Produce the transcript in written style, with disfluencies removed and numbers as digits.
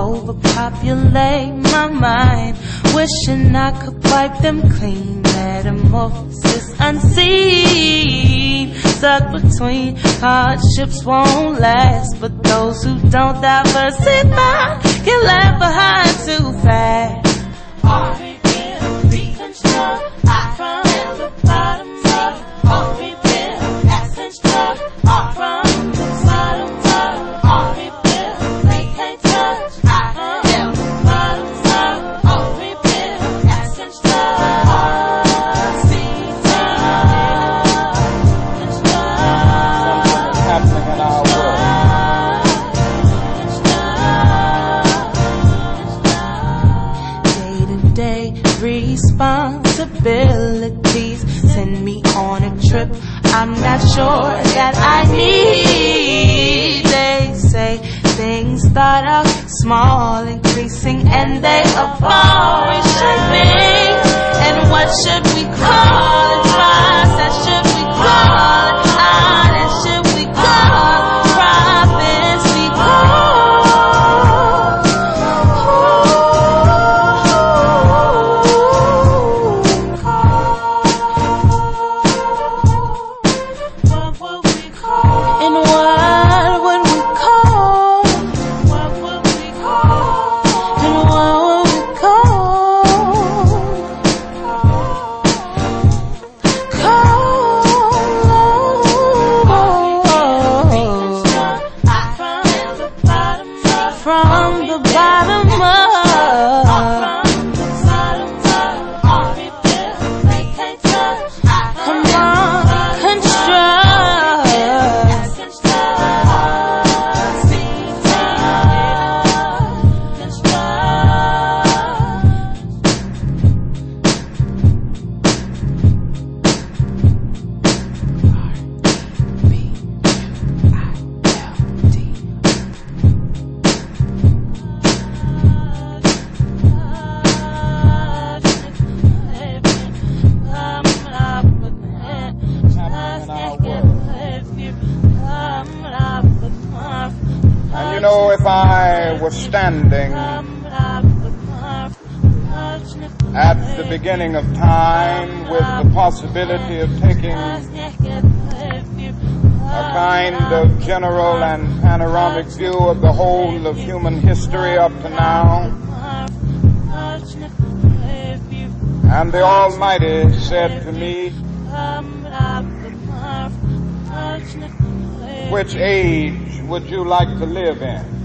overpopulate my mind, wishing I could wipe them clean. Metamorphosis unseen, stuck between hardships won't last, but those who don't diversify get left behind too fast. Rebuild, reconstruct from the bottom up. Rebuild, reconstruct from the bottom up. Rebuild, they can't touch the bottom up. Rebuild, reconstruct, speed up, happening in our world. Day-to-day responsibilities send me on a trip I'm not sure that I need. They say things start out small, increasing, and they evolve. It should be. And what should we call it? Process should we call it? Honest should we call it? Profits we from the bottom up. Come on, And you know, if I was standing at the beginning of time with the possibility of taking a kind of general and panoramic view of the whole of human history up to now, and the Almighty said to me, which age would you like to live in?